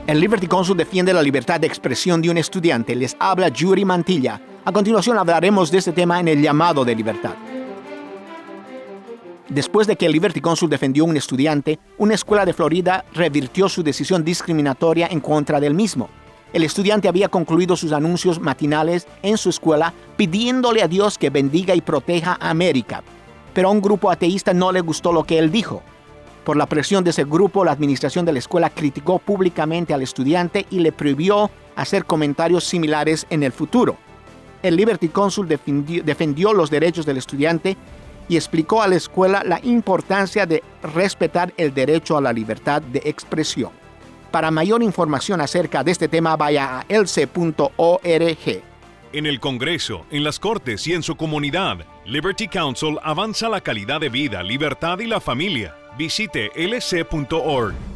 El Liberty Counsel defiende la libertad de expresión de un estudiante. Les habla Yuri Mantilla. A continuación hablaremos de este tema en el llamado de libertad. Después de que el Liberty Counsel defendió a un estudiante, una escuela de Florida revirtió su decisión discriminatoria en contra del mismo. El estudiante había concluido sus anuncios matinales en su escuela pidiéndole a Dios que bendiga y proteja a América. Pero a un grupo ateísta no le gustó lo que él dijo. Por la presión de ese grupo, la administración de la escuela criticó públicamente al estudiante y le prohibió hacer comentarios similares en el futuro. El Liberty Counsel defendió los derechos del estudiante y explicó a la escuela la importancia de respetar el derecho a la libertad de expresión. Para mayor información acerca de este tema, vaya a lc.org. En el Congreso, en las Cortes y en su comunidad, Liberty Counsel avanza la calidad de vida, libertad y la familia. Visite lc.org.